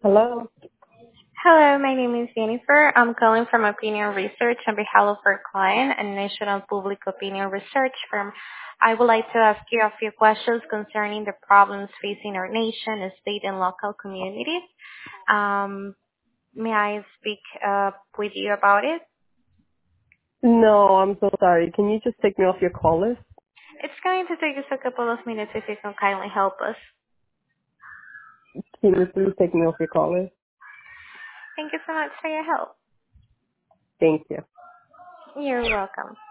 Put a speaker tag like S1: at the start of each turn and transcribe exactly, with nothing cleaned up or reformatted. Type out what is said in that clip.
S1: Hello.
S2: Hello, my name is Jennifer. I'm calling from Opinion Research on behalf of our client, a national public opinion research firm. I would like to ask you a few questions concerning the problems facing our nation, state, and local communities. Um, may I speak uh, with you about it?
S1: No, I'm so sorry. Can you just take me off your call list?
S2: It's going to take us a couple of minutes if you can kindly help us.
S1: Can you please take me off your call list?
S2: Thank you so much for your help.
S1: Thank you.
S2: You're welcome.